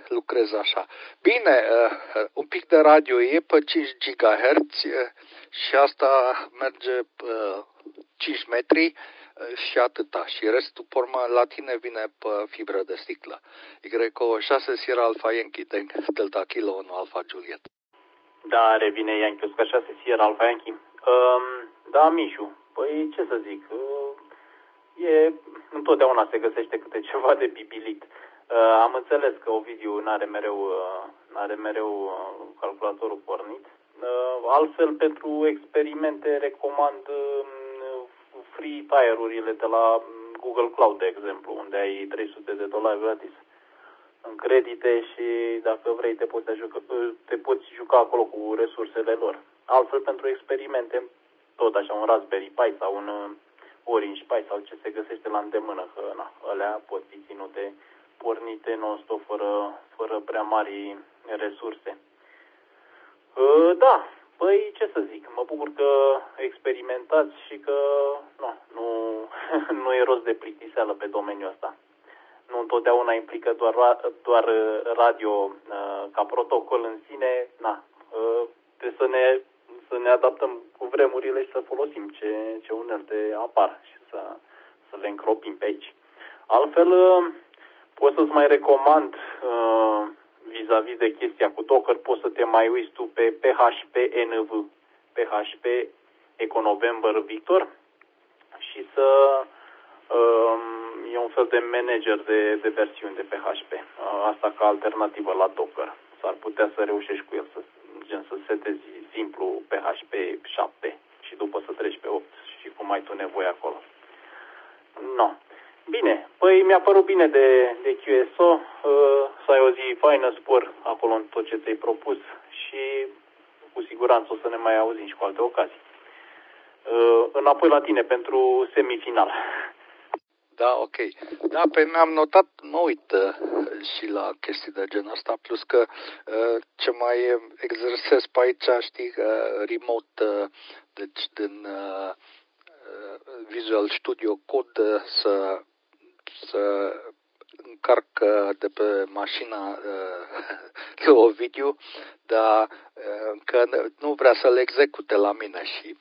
lucrez așa. Bine, un pic de radio e pe 5 GHz și asta merge 5 metri și atâta. Și restul, pe urmă, la tine vine pe fibră de sticlă. Greco 6 Sierra Alpha Yankee, Delta Kilo 1 Alpha Juliet. Da, revine Yankee Oscar 6 Sierra Alpha Yankee. Da, Mișu, păi ce să zic, întotdeauna se găsește câte ceva de bibilit. Am înțeles că Ovidiu n-are mereu calculatorul pornit. Altfel, pentru experimente recomand free tire-urile de la Google Cloud, de exemplu, unde ai $300 gratis în credite și dacă vrei te poți juca acolo cu resursele lor. Altfel, pentru experimente, tot așa, un Raspberry Pi sau un Orange Pi sau ce se găsește la îndemână, că alea pot fi ținute pornite non-stop fără prea mari resurse. Da, păi ce să zic, mă bucur că experimentați și că nu e rost de plictiseală pe domeniul ăsta. Nu întotdeauna implică doar radio ca protocol în sine, trebuie să ne adaptăm cu vremurile și să folosim ce unelte apar și să le încropim pe aici. Altfel, pot să-ți mai recomand vis-a-vis de chestia cu Docker, poți să te mai uiți tu pe PHP-NV, PHP Eco November Victor, și e un fel de manager de versiuni de PHP. Asta ca alternativă la Docker. S-ar putea să reușești cu el să setezi simplu PHP 7 și după să treci pe 8 și cum ai tu nevoie acolo. No. Bine, păi mi-a părut bine de QSO, să ai o zi faină, spor acolo în tot ce ți-ai propus și cu siguranță o să ne mai auzim și cu alte ocazii. Înapoi la tine pentru semifinal. Da, ok. Da, pe mi-am notat, mă uit și la chestii de genul ăsta, plus că ce mai exersez pe aici, știi, remote, deci din Visual Studio Code să încarc de pe mașina lui Ovidiu, dar că nu vrea să le execute la mine și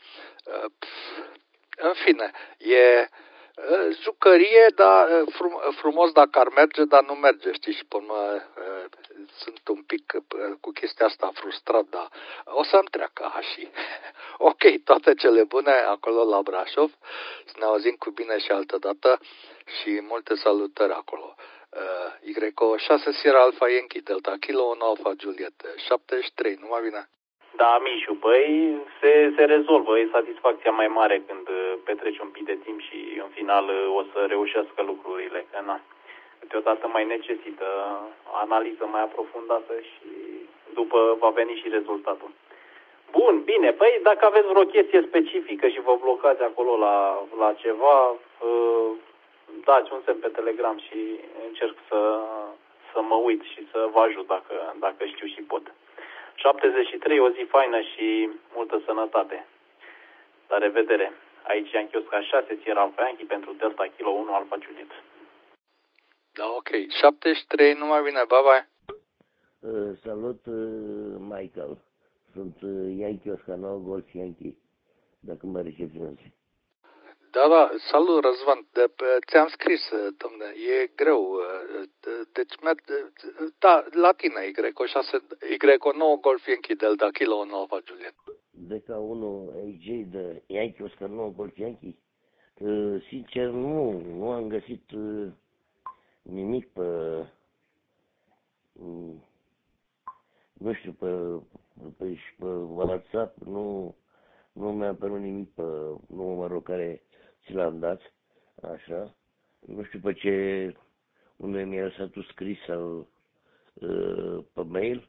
în fine, e jucărie, dar frumos dacă ar merge, dar nu merge, știi, și până sunt un pic cu chestia asta frustrat, dar o să-mi treacă și ok, toate cele bune acolo la Brașov, să ne auzim cu bine și altă dată și multe salutări acolo. Y6 Sierra Alpha Yankee Delta Kilo 1 Alpha Juliet 73, numai bine. Da, Mișu, păi se rezolvă, e satisfacția mai mare când petreci un pic de timp și în final o să reușească lucrurile, că câteodată mai necesită analiză mai aprofundată și după va veni și rezultatul. Bun, bine, păi dacă aveți vreo chestie specifică și vă blocați acolo la ceva, dați un semn pe Telegram și încerc să mă uit și să vă ajut dacă știu și pot. 73, o zi faină și multă sănătate. La revedere. Aici Yankee Oscar 6, Sierra Alpha Yankee pentru Delta Kilo 1 Alpha Juliet. Da, ok. 73, numai bine, bye-bye. Salut, Michael. Sunt Yankee Oscar 9 Golf Yankee, dacă mă recepționezi. Da, salut, Răzvan. Ți-am scris, domne, e greu. Deci, da, la tine, Y9 Golf Yankee Delta Kilo 1 Alpha Juliet. DK1 AJ de Yankee Oscar 9 Golf Yankee. Sincer, nu am găsit nimic pe, nu știu, pe WhatsApp, nu mi-a apărut nimic pe numărul care ți l-am dat, așa. Nu știu pe ce, unde mi-a lăsat tu scris sau pe mail,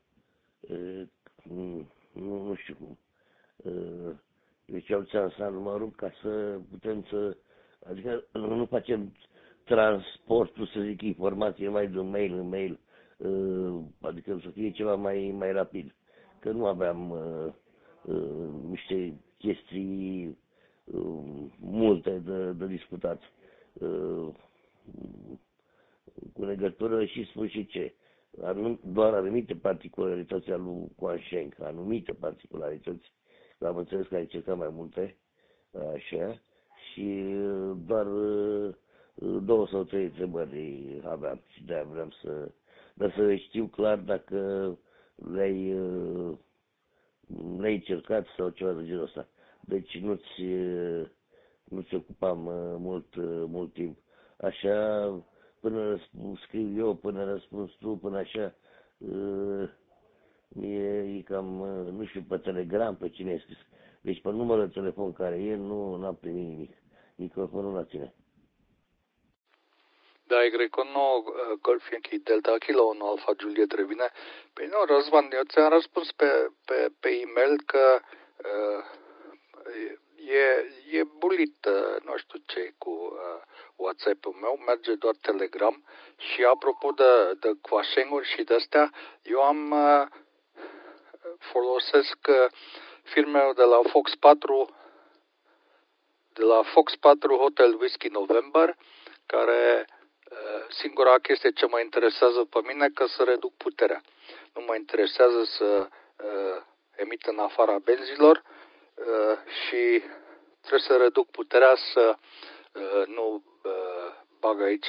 nu știu cum. Deci ți-am dat numărul ca să putem adică nu facem transportul, să zic, informație mai de mail în mail, adică să fie ceva mai rapid. Că nu aveam niște chestii multe de discutat cu legătură și spun și ce. doar anumite particularități al lui Guansheng, anumite particularități. Am înțeles că ai încercat mai multe, așa, și doar 2 sau 3 întrebări aveam și de-aia vreau dar să știu clar dacă le-ai încercat sau ceva de genul ăsta. Deci nu-ți ocupam mult timp. Așa, până scriu eu, până răspuns tu, până așa, e cam, nu știu, pe Telegram, pe cine e scris. Deci pe numărul de telefon care e, nu am primit nimic. Microfonul la tine. Da, Y9 Golf Yankee Delta Kilo 1 Alpha Juliet revine. Păi nu, Răzvan, eu ți-am răspuns pe e-mail că e bulit, nu știu ce cu WhatsApp-ul meu, merge doar Telegram și apropo de Guansheng-uri și de-astea, eu folosesc firmele de la Fox 4 Hotel Whiskey November, care singura chestie ce mă interesează pe mine că să reduc puterea. Nu mă interesează să emit în afara benzilor și trebuie să reduc puterea să nu bag aici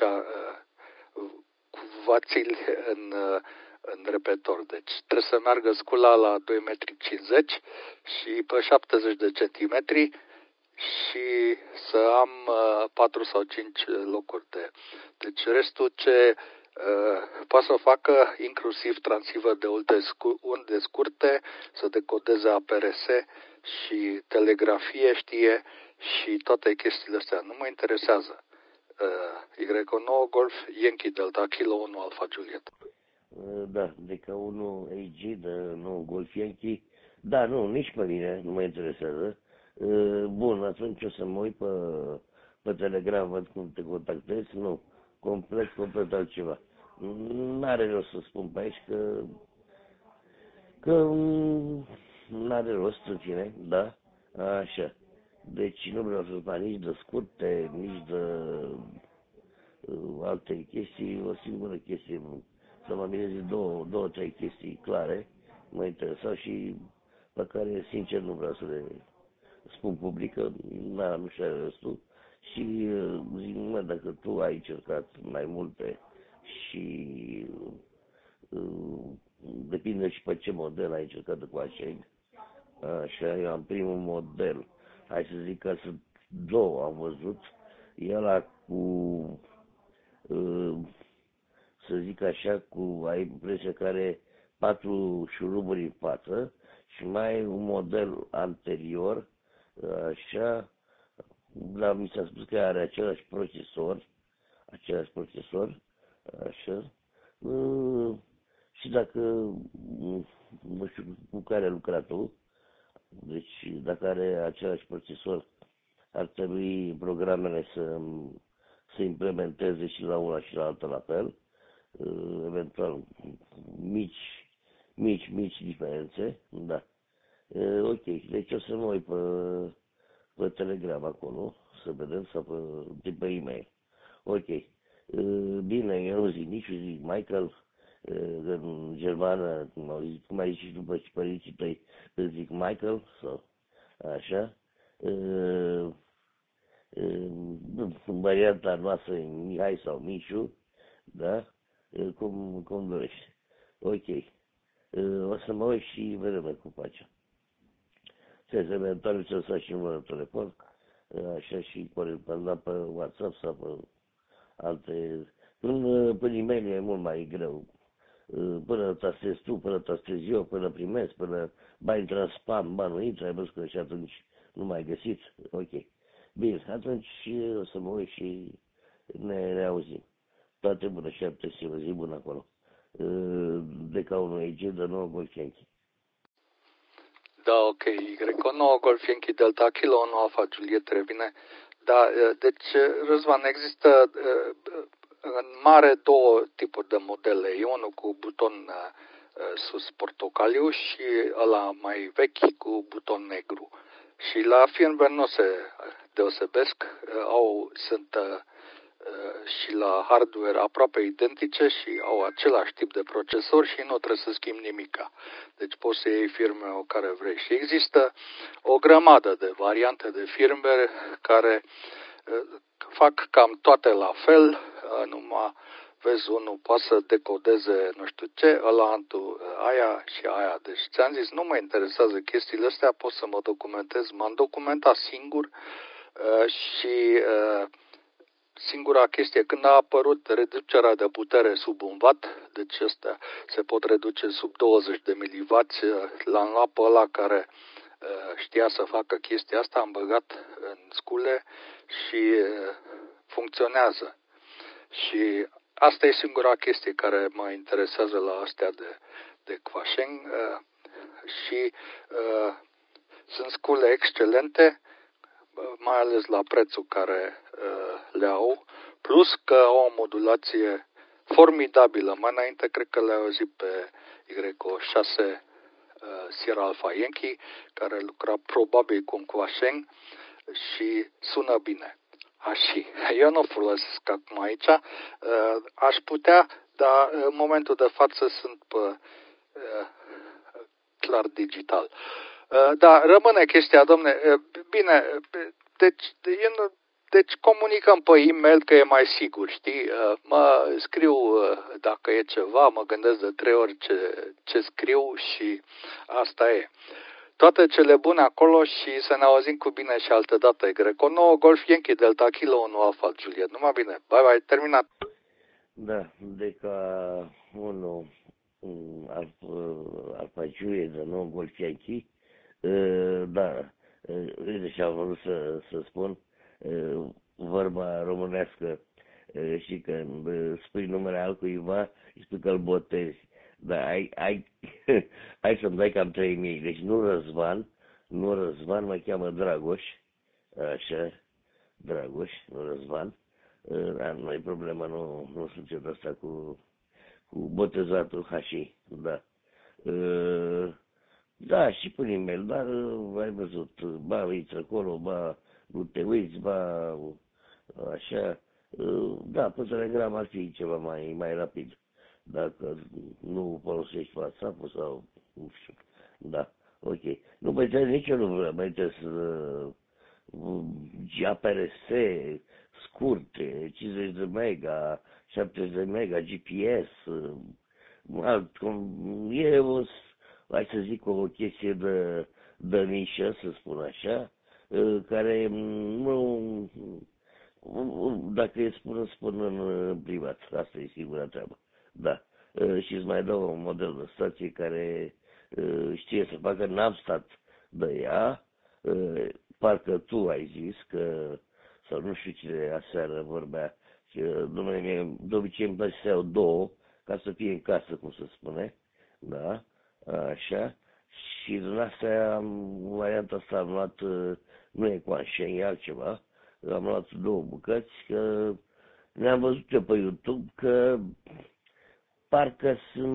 vațili în repetor. Deci trebuie să meargă scula la 2,50 m și pe 70 de centimetri și să am 4 sau 5 locuri Deci restul ce poate să facă, inclusiv transceiver de unde scurte, să decodeze APRS și telegrafie știe și toate chestiile astea. Nu mă interesează. Y9 Golf Yankee Delta Kilo 1 Alpha Juliet. Da, de ca 1 AG de 9 Golf Yankee. Da, nu, nici pe mine nu mă interesează. Bun, atunci o să mă uit pe Telegram, văd cum te contactezi. Nu, complet altceva. N-are rost să spun pe aici că n-are rost, în fine, da, așa. Deci nu vreau să fac nici de scurte, nici de alte chestii, o singură chestie, să mă mireze două, trei chestii clare, mă interesau și pe care, sincer, nu vreau să le spun publică, nu știu restul. Și zic, mă, dacă tu ai încercat mai multe și depinde și pe ce model ai încercat de Guansheng. Așa, eu am primul model, hai să zic că sunt două, am văzut, ăla cu, să zic așa, ai impresia că are 4 șuruburi în față și mai un model anterior, așa, dar mi s-a spus că are același procesor, așa, și dacă, nu știu cu care a lucrat tu, deci dacă are același procesor, ar trebui programele să implementeze și la una și la alta la fel, eventual mici diferențe, da. Ok, deci o să mă uit pe Telegram acolo, să vedem, sau pe e-mail. Ok. Bine, eu nu zic nici, zic Michael, în germană, cum ai zis și după și părinții tăi, îți zic Michael, sau așa. În varianta noastră, Mihai sau Mișu, da? Cum dorești. Ok. O să mă uit și vedem cum facem. Eventual să faci și numărul de telefon, așa și coresponda pe WhatsApp sau pe alte. Prin e-mail e mult mai greu. Până tastezi tu, până tastez eu, până primesc, până ba intră în spam, ba nu intră, ai văzut că și atunci nu mai găsit. Ok. Bine, atunci o să mă uit și ne auzim. Toate bune, 7 zi bună acolo. De ca unul EG de nou Golf Yankee. Da, ok. Y9 Golf Yankee Delta Kilo 1 Alpha Juliet revine. Da, deci, Răzvan, există în mare două tipuri de modele. E unul cu buton sus portocaliu și ăla mai vechi cu buton negru. Și la firmware nu se deosebesc, sunt și la hardware aproape identice și au același tip de procesor și nu trebuie să schimbi nimica. Deci poți să iei firmware care vrei. Și există o grămadă de variante de firmware care fac cam toate la fel, numai vezi, unul poate să decodeze nu știu ce, ăla altul aia și aia. Deci ți-am zis, nu mă interesează chestiile astea, pot să mă documentez. M-am documentat singur și singura chestie, când a apărut reducerea de putere sub 1 watt, deci astea se pot reduce sub 20 de mW, l-am luat pe ăla care știa să facă chestia asta, am băgat în scule și funcționează. Și asta e singura chestie care mă interesează la astea de Quasheng și sunt scule excelente, mai ales la prețul care le au, plus că au o modulație formidabilă. Mai înainte cred că le-ai auzit pe Y6 Sierra Alpha Yankee, care lucra probabil cu un Quasheng și sună bine. Așa. Eu nu folosesc acum aici, aș putea, dar în momentul de față sunt pe clar digital. Da, rămâne chestia, domne, bine, deci comunicăm pe e-mail că e mai sigur, știi? Mă scriu dacă e ceva, mă gândesc de 3 ori ce scriu și asta e. Toate cele bune acolo și să ne auzim cu bine și altă dată. Greco 9 Golf Yankee Delta Kilo 1 Alpha Juliet. Numai bine. Bye bye, terminat. Da, Deca 1 Alpha Juliet de 9 Golf Yankee. Da, uite și am vrut să spun vorba românească și când spui numele altcuiva, îi spui că îl botezi. Da, ai să-mi dai cam 3.000. Deci nu Răzvan, mă cheamă Dragoș. Așa, Dragoș, nu Răzvan. Da, nu e problemă, nu sunt asta cu botezatul Hashi, da. Da, și prin e-mail, dar ai văzut, ba uiți acolo, ba nu te uiți, ba așa. Da, pe Telegram ar fi ceva mai rapid. Dacă nu folosești WhatsApp-ul sau, nu știu, da, ok. Nu, păi nici eu nu vreau, mai trebuie să APRS, scurte, 50 de mega, 70 de mega, GPS, e o, hai să zic, o chestie de nișă, să spun așa, care nu, dacă e spun în privat, asta e singura treabă. Da. Și îți mai dau un model de stație care știe să facă, n-am stat de ea, parcă tu ai zis că, sau nu știu cine aseară vorbea, că domnule, de obicei îmi place să iau 2, ca să fie în casă, cum se spune, da, așa, și din astea, varianta asta am luat, nu e Quasheng, e altceva, am luat 2 bucăți, că ne-am văzut eu pe YouTube că parcă sunt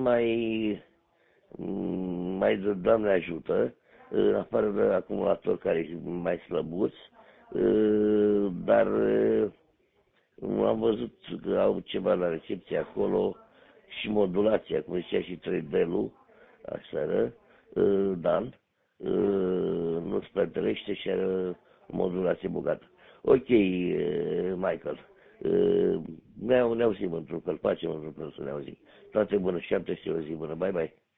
mai de Doamne ajută, în afară de acumulator care e mai slăbuț, dar am văzut că au ceva la recepție acolo și modulația, cum zicea și 3D-ul, aseară, Dan, nu se întâlnește și are o modulație bogată. Ok, Michael, ne auzim într-un fel, facem într-un fel să ne auzim. Toate bune, 7 și o zi bună, bye bye.